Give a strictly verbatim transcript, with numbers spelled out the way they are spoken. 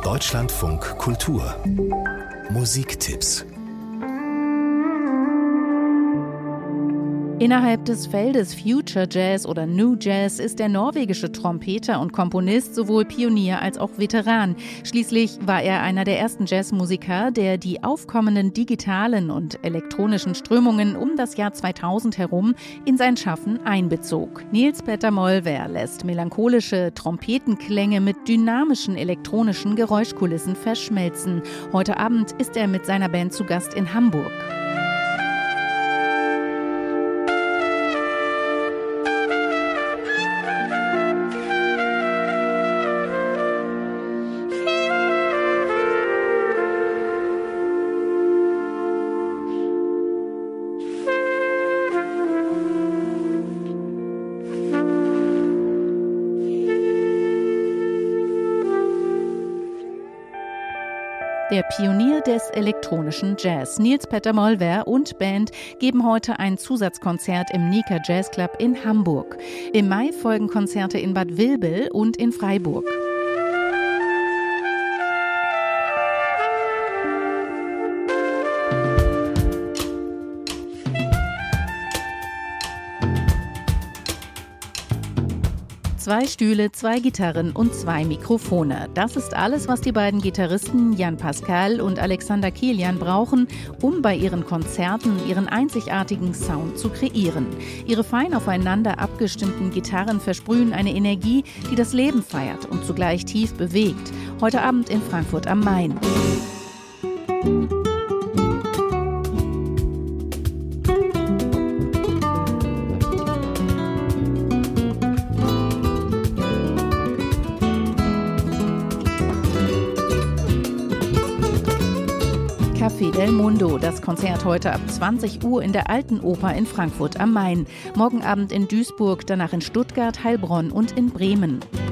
Deutschlandfunk Kultur Musiktipps. Innerhalb des Feldes Future Jazz oder New Jazz ist der norwegische Trompeter und Komponist sowohl Pionier als auch Veteran. Schließlich war er einer der ersten Jazzmusiker, der die aufkommenden digitalen und elektronischen Strömungen um das Jahr zweitausend herum in sein Schaffen einbezog. Niels Petter Molvær lässt melancholische Trompetenklänge mit dynamischen elektronischen Geräuschkulissen verschmelzen. Heute Abend ist er mit seiner Band zu Gast in Hamburg. Der Pionier des elektronischen Jazz, Niels Petter Molvær und Band, geben heute ein Zusatzkonzert im Nika Jazz Club in Hamburg. Im Mai folgen Konzerte in Bad Vilbel und in Freiburg. Zwei Stühle, zwei Gitarren und zwei Mikrofone. Das ist alles, was die beiden Gitarristen Jan Pascal und Alexander Kilian brauchen, um bei ihren Konzerten ihren einzigartigen Sound zu kreieren. Ihre fein aufeinander abgestimmten Gitarren versprühen eine Energie, die das Leben feiert und zugleich tief bewegt. Heute Abend in Frankfurt am Main. Café del Mundo. Das Konzert heute ab zwanzig Uhr in der Alten Oper in Frankfurt am Main. Morgen Abend in Duisburg, danach in Stuttgart, Heilbronn und in Bremen.